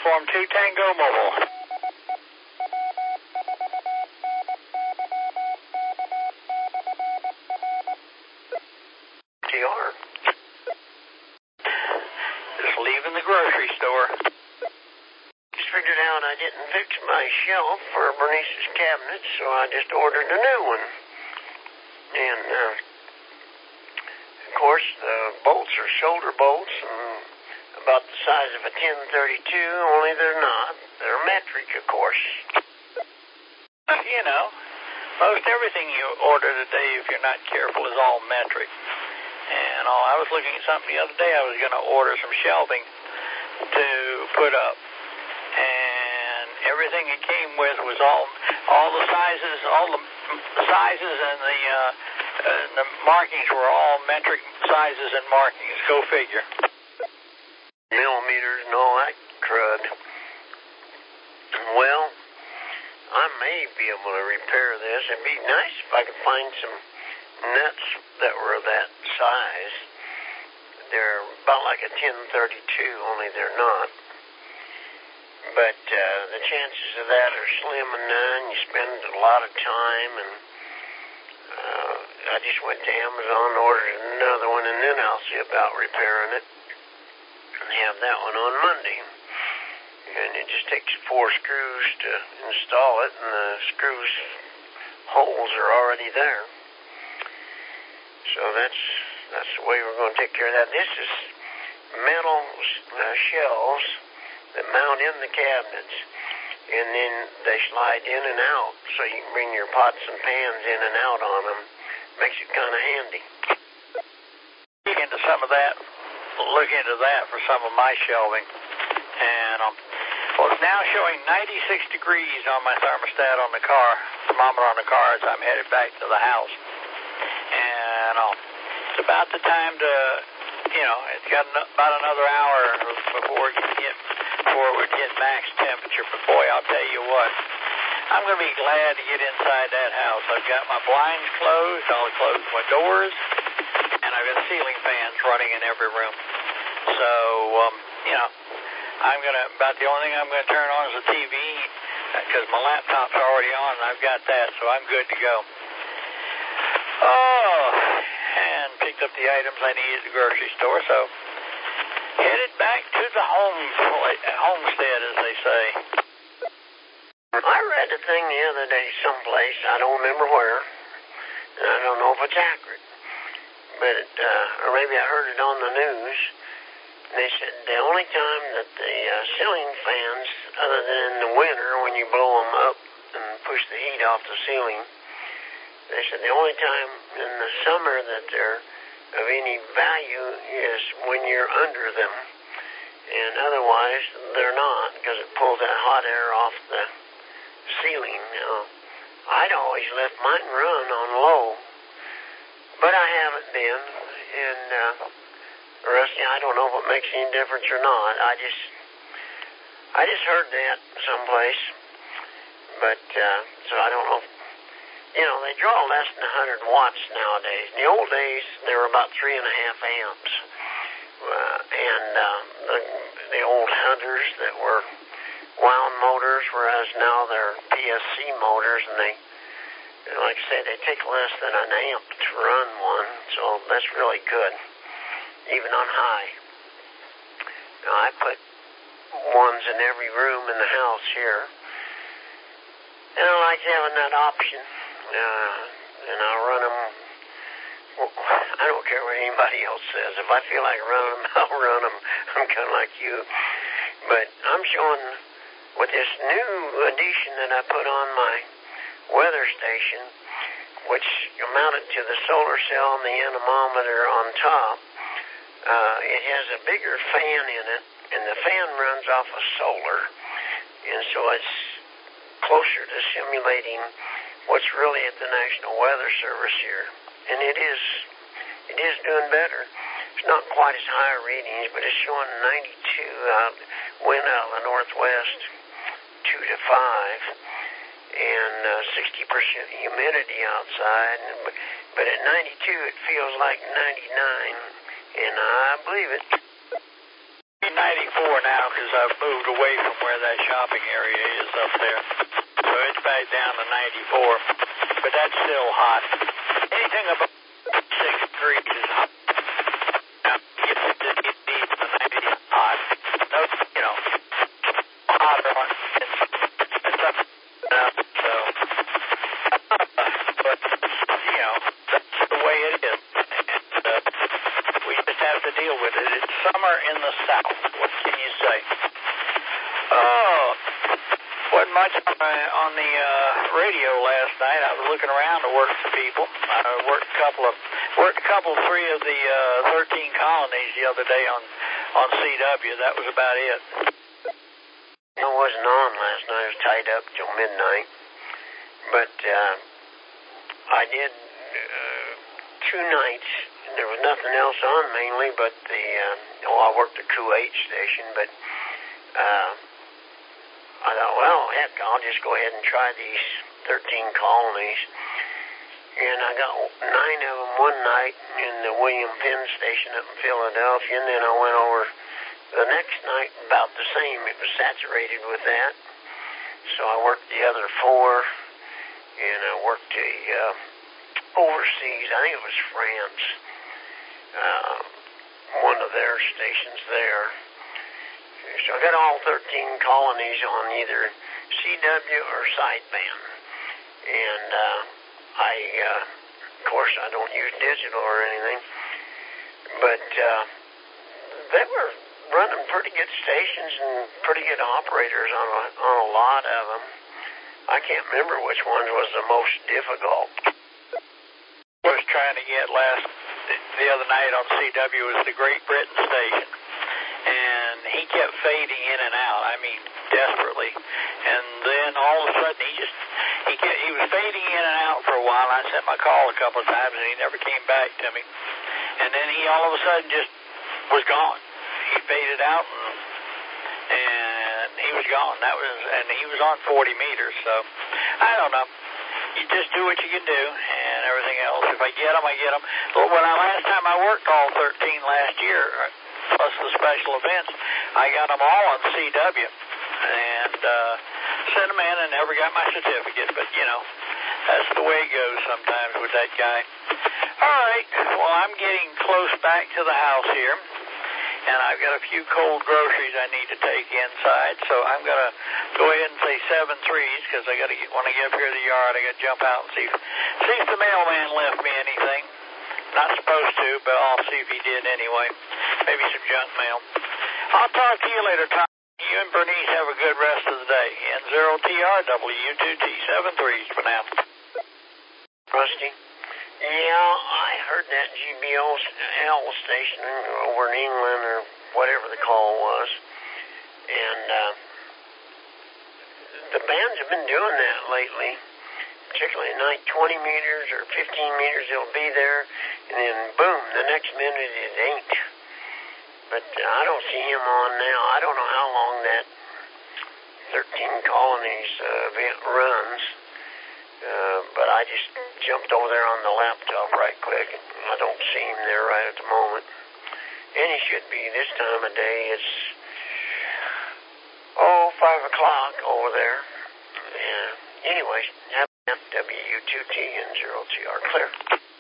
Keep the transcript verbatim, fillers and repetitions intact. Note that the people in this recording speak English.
Form two Tango Mobile. T R. Just leaving the grocery store. Just figured out I didn't fix my shelf for Bernice's cabinet, so I just ordered a new one. And, uh, of course, the bolts are shoulder bolts and about the size of a ten thirty-two, only they're not. They're metric, of course. You know, most everything you order today, if you're not careful, is all metric. And all, I was looking at something the other day. I was going to order some shelving to put up. And everything it came with was all all the sizes, all the sizes and the, uh, uh, the markings were all metric sizes and markings. Go figure. Millimeters and all that crud. Well, I may be able to repair this. It'd be nice if I could find some nuts that were that size. They're about like a ten thirty-two, only they're not. But uh, the chances of that are slim and none. You spend a lot of time, and uh, I just went to Amazon, ordered another one, and then I'll see about repairing it. And have that one on Monday. And it just takes four screws to install it, and the screws holes are already there. So that's that's the way we're going to take care of that. This is metal uh, shelves that mount in the cabinets, and then they slide in and out, so you can bring your pots and pans in and out on them. Makes it kind of handy. Look into some of that. Look into that for some of my shelving. And um, well, it's now showing ninety-six degrees on my thermostat on the car, thermometer on the car as I'm headed back to the house. And um, it's about the time to, you know, it's got about another hour before it gets get, before it would get max temperature. But boy, I'll tell you what, I'm going to be glad to get inside that house. I've got my blinds closed, I'll close my doors, and I've got ceiling fans running in every room. So, um, you know, I'm going to, about the only thing I'm going to turn on is the T V, because my laptop's already on, and I've got that, so I'm good to go. Oh, and picked up the items I needed at the grocery store, so headed back to the home homestead, as they say. I read a thing the other day someplace, I don't remember where, and I don't know if it's accurate, but it, uh, or maybe I heard it on the news. They said the only time that the uh, ceiling fans, other than in the winter when you blow them up and push the heat off the ceiling, they said the only time in the summer that they're of any value is when you're under them. And otherwise, they're not, because it pulls that hot air off the ceiling. Now, I'd always left mine run on low, but I haven't been. And, uh, Rusty, I don't know if it makes any difference or not. I just, I just heard that someplace. But, uh, so I don't know if, you know, they draw less than one hundred watts nowadays. In the old days, they were about three and a half amps. Uh, and uh, the, the old Hunters that were wound motors, whereas now they're P S C motors, and they, like I say, they take less than an amp to run one, so that's really good, even on high. Now, I put ones in every room in the house here, and I like having that option. Uh, and I'll run them. Well, I don't care what anybody else says. If I feel like running them, I'll run them. I'm kind of like you. But I'm showing with this new addition that I put on my weather station, which mounted to the solar cell and the anemometer on top. Uh, it has a bigger fan in it, and the fan runs off of solar. And so it's closer to simulating what's really at the National Weather Service here. And it is it is doing better. It's not quite as high readings, but it's showing ninety-two out, wind out of the northwest, two to five, and uh, sixty percent humidity outside. But, but at ninety-two, it feels like ninety-nine, and I believe it. ninety-nine ninety-four now because I've moved away from where that shopping area is up there. So it's back down to ninety-four. But that's still hot. Anything above six degrees is hot. Now, you get to the nineties hot. No, you know, hotter on it's, it's up and up. So, uh, but, you know, that's the way it is. And uh, we just have to deal with it. It's summer in the South. What can you say? Oh, wasn't much on, my, on the uh, radio last night. I was looking around to work for people. I worked a couple of worked a couple, three of the uh, thirteen colonies the other day on on C W. That was about it. I wasn't on last night. I was tied up till midnight. But uh, I did uh, two nights. And there was nothing else on mainly, but the uh, oh, I worked the Kuwait station, but. Uh, I thought, well, heck, I'll just go ahead and try these thirteen colonies. And I got nine of them one night in the William Penn station up in Philadelphia, and then I went over the next night about the same. It was saturated with that. So I worked the other four, and I worked a uh, overseas, I think it was France, uh, one of their stations there. So I got all thirteen colonies on either C W or sideband. And uh, I, uh, of course, I don't use digital or anything. But uh, they were running pretty good stations and pretty good operators on a, on a lot of them. I can't remember which one was the most difficult. I was trying to get last, the other night on C W was the Great Britain station. And he kept fading in and out, I mean, desperately. And then all of a sudden, he just, he kept, he was fading in and out for a while. I sent my call a couple of times, and he never came back to me. And then he all of a sudden just was gone. He faded out, and, and he was gone. That was, and he was on forty meters, so I don't know. You just do what you can do, and everything else. If I get them, I get them. But when I, last time I worked all thirteen last year, plus the special events, I got them all on C W and uh, sent them in and never got my certificate. But, you know, that's the way it goes sometimes with that guy. All right, well, I'm getting close back to the house here, and I've got a few cold groceries I need to take inside, so I'm going to go ahead and say seven threes because I got to get, when I get up here to the yard, I got to jump out and see if, see if the mailman left me anything. Not supposed to, but I'll see if he did anyway. Maybe some junk mail. I'll talk to you later, Tom. You and Bernice have a good rest of the day. N zero T R W two T seven threes for now. Rusty? Yeah, I heard that G B O L station over in England or whatever the call was. And uh, the bands have been doing that lately. Particularly at night, twenty meters or fifteen meters, it'll be there, and then boom, the next minute it ain't. But uh, I don't see him on now. I don't know how long that thirteen colonies uh, event runs, uh, but I just jumped over there on the laptop right quick, and I don't see him there right at the moment. And he should be this time of day. It's, oh, five o'clock over there. Yeah. Anyways, have W two T and zero T R clear.